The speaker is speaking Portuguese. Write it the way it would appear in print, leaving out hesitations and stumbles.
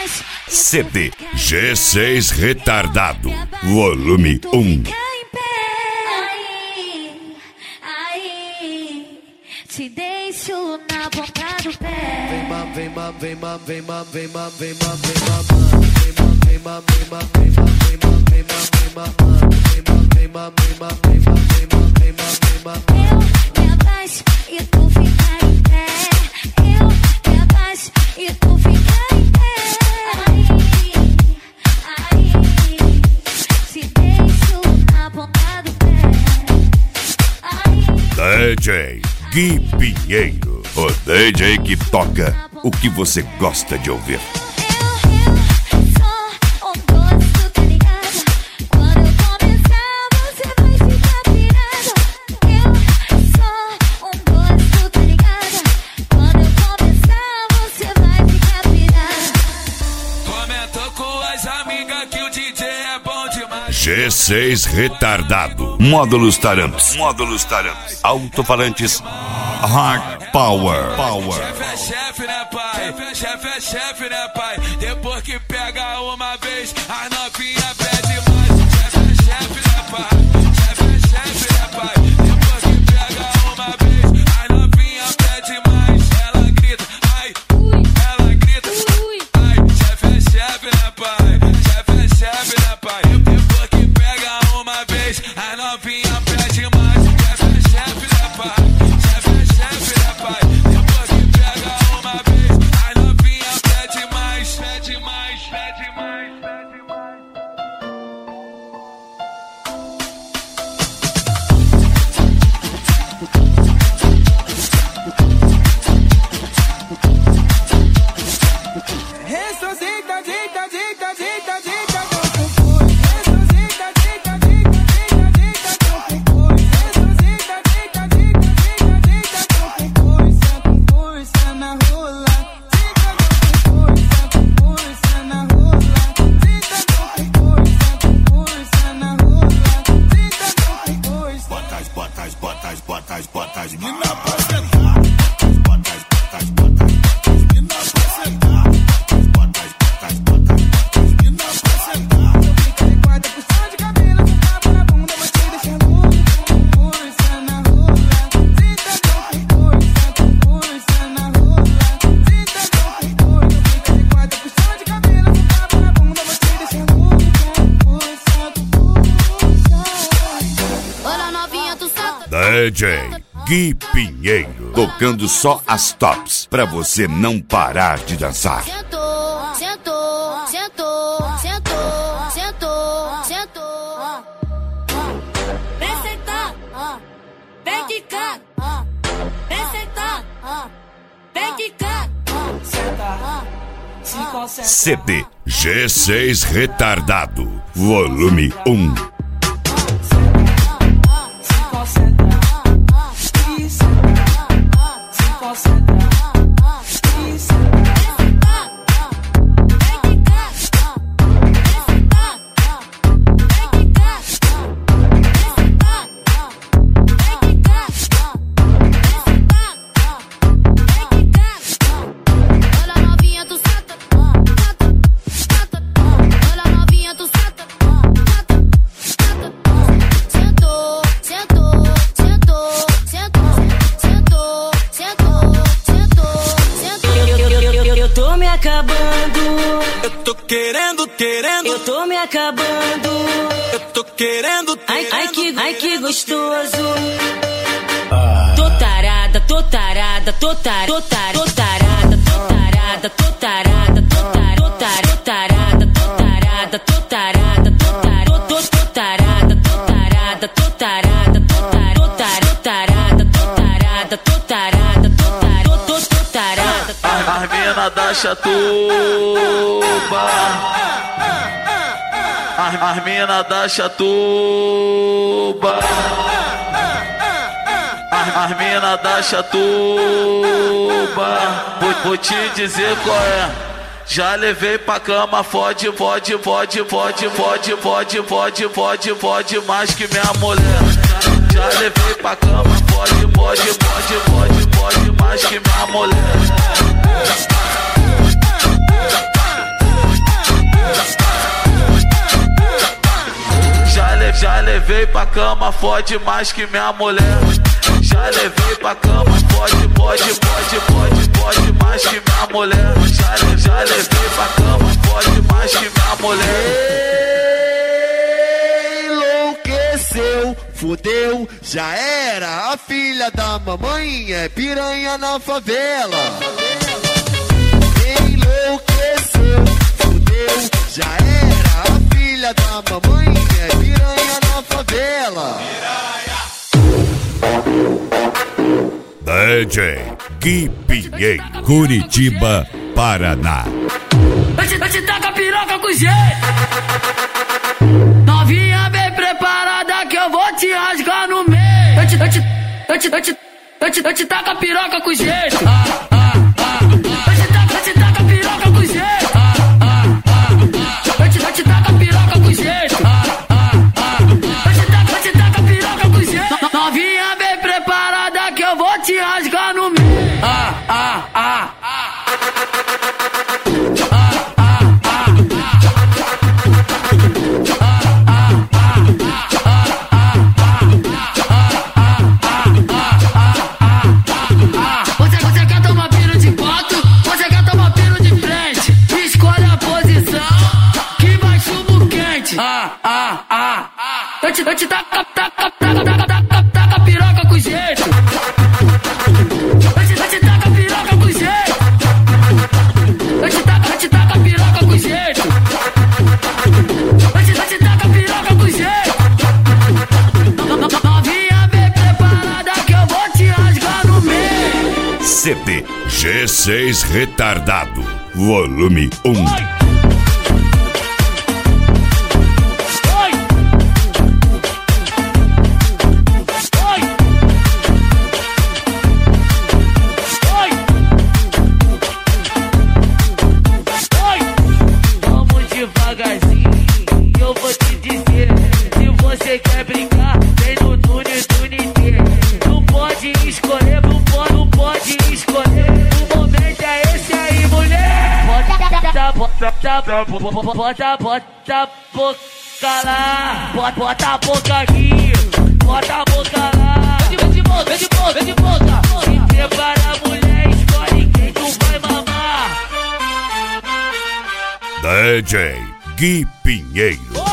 CD G6 Retardado, volume 1. Te deixo na ponta do pé. Vem Eu me abaixo e tu fica em pé. Eu me abaixo e tu fica em pé. Aí, te deixo na ponta do pé. DJ Gui Pinheiro, o DJ que toca o que você gosta de ouvir. G6 Retardado, módulos taramps, alto-falantes, hard power. Chefe é chefe, né, pai? Chefe é chefe, né, pai? Depois que pega uma vez, a novinha pede mais. Chefe é chefe, né, pai? Chefe é chefe, né, pai? Depois que pega uma vez, a novinha pede mais. Ela grita, ai, ela grita, ai. Chefe é chefe, né, pai? Chefe é chefe, né, pai? Depois que pega uma vez, a novinha pede mais. Chefe é chefe, né, pai? Chefe é chefe, né, pai? Depois que pega uma vez, a novinha pede mais, pede mais, pede mais, pede mais. Ressuscita, dita, dita, dita, dita, bota as mina pra sentar. Bota as mina pra sentar. Bota as mina pra sentar. Fica de quatro puxão de cabelo, tapa na bunda, mas te deixa louco. Força na rola, tenta não tem força na rola, tenta não tem força. Fica de quatro puxão de cabelo, tapa na bunda, mas te deixa louco. Força. Olha novinha, tu sabe. DJ Gui Pinheiro, tocando só as tops, pra você não parar de dançar. Sentou, sentou, sentou, sentou, sentou, sentou. Vem sentar, vem quicar. Vem sentar, vem quicar. Senta, se concentra. CD G6 Retardado, volume 1. Eu tô me acabando. Eu tô querendo. Ai que gostoso. Tô tarada, tô tarada, tô tarada, tô tarada, tô tarada, tô tarada, tô tarada, tô tarada, tô tarada, tô tarada, tô tarada, tô tarada, tô tarada, tô tarada, tô tarada, tô tarada, tô tarada, tô tarada, tô tarada. As mina da chatuba. As mina da chatuba. As mina da chatuba. Vou te dizer qual é. Já levei pra cama, fode mais que minha mulher. Já levei pra cama, fode mais que minha mulher. levei pra cama, fode mais que minha mulher. Já levei pra cama, pode mais que minha mulher. Já levei pra cama, pode mais que minha mulher. Enlouqueceu, fudeu, já era. A filha da mamãe é piranha na favela. Enlouqueceu, fudeu, já era. A filha da mamãe é piranha na favela. DJ Gui Pinheiro, Curitiba, Paraná. Eu te taco a piroca com jeito. Novinha bem preparada que eu vou te rasgar no meio. Eu te taco a piroca com jeito. Eu te taco a piroca com jeito. Eu te taco a piroca com jeito. Eu te taco a piroca com jeito. Novinha bem preparada que eu vou te rasgar no meio. Você quer tomar piro de quatro? Você quer tomar piro de frente? Escolhe a posição que vai chumbo quente. Eu te taca a piroca com jeito. Eu te taca a piroca com jeito. Eu te taca a piroca com jeito. Eu te taca a piroca com jeito. Novinha bem preparada que eu vou te rasgar no meio. CD G6 Retardado, volume 1. Vamos devagarzinho, eu vou te dizer. Se você quer brincar, vem no túnel. Não pode escolher, não pode escolher. O momento é esse aí, mulher. Bota a boca lá. Bota a boca aqui. Bota a boca lá. Vem de boca. Se prepara, mulher, escolhe quem tu vai mamar. DJ Gui Pinheiro.